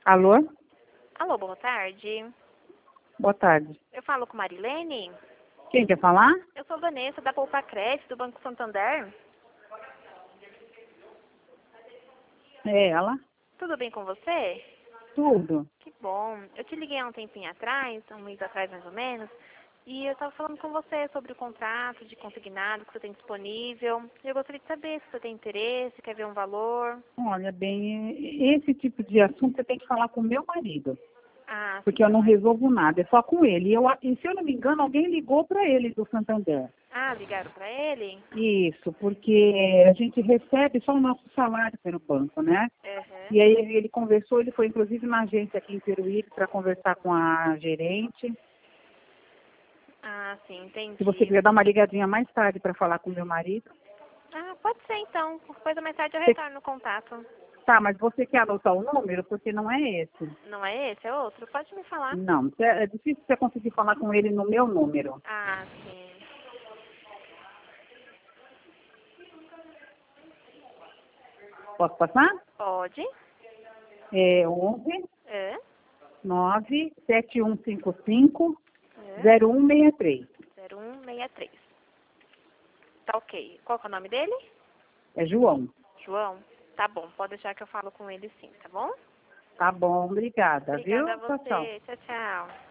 Alô? Alô, boa tarde. Boa tarde. Eu falo com Marilene? Quem quer falar? Eu sou Vanessa, da Poupa Crédito, do Banco Santander. É ela? Tudo bem com você? Tudo. Que bom. Eu te liguei há um tempinho atrás, um mês atrás mais ou menos, e eu estava falando com você sobre o contrato de consignado que você tem disponível. Eu gostaria de saber se você tem interesse, quer ver um valor. Olha, bem, esse tipo de assunto você tem que falar com o meu marido. Ah, sim, Porque eu seu não marido. resolvo nada, é só com ele. E se eu não me engano, alguém ligou para ele do Santander. Ah, ligaram para ele? Isso, porque a gente recebe só o nosso salário pelo banco, né? Uhum. E aí ele conversou, ele foi inclusive na agência aqui em Peruíbe para conversar com a gerente. Ah, sim, Se você entendi. quiser dar uma ligadinha mais tarde para falar com o meu marido. Ah, pode ser então. Depois da metade eu Você- retorno o contato. Tá, mas você quer anotar o número? Porque não é esse. Não é esse, é outro? Pode me falar. Não, é difícil você conseguir falar com ele no meu número. Ah, sim. Posso passar? Pode. É 11 É, 9 7155 é. 0163. 0163. Tá ok. Qual que é o nome dele? É João. João? Tá bom, pode deixar que eu falo com ele sim, tá bom? Tá bom, obrigada, viu? Obrigada a Tchau, tchau. você. Tchau, tchau.